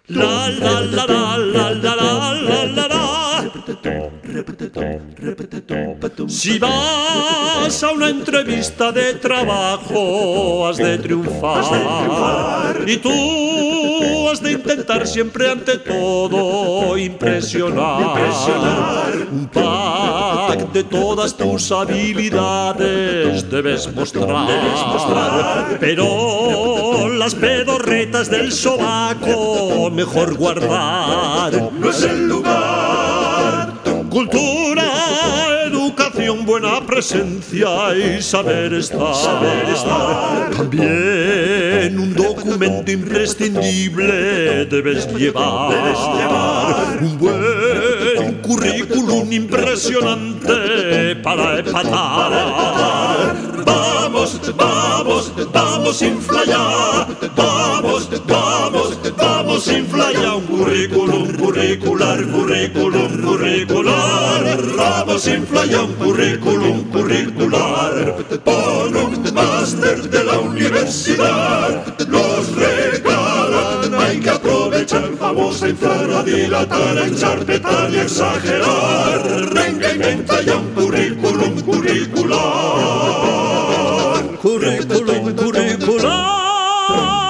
La la la la la la la la la la. Si vas a una entrevista de trabajo, has de triunfar. Y tú has de intentar siempre ante todo impresionar. Un pack de todas tus habilidades debes mostrar. Pero las pedorretas del sobaco mejor guardar. No es el lugar. Cultura, educación, buena presencia y saber estar. También un documento imprescindible debes llevar. Un buen currículum impresionante para empatar. Vamos, vamos, vamos sin flyar. Vamos, vamos, vamos sin flyar. Un currículum curricular. Vamos sin flyar, un currículum curricular. Por un máster de la universidad los regalan. Hay que aprovechar, vamos a inflar, a dilatar, a encharpetar y a exagerar. Venga, inventa ya un currículum curricular. Currículum curricular.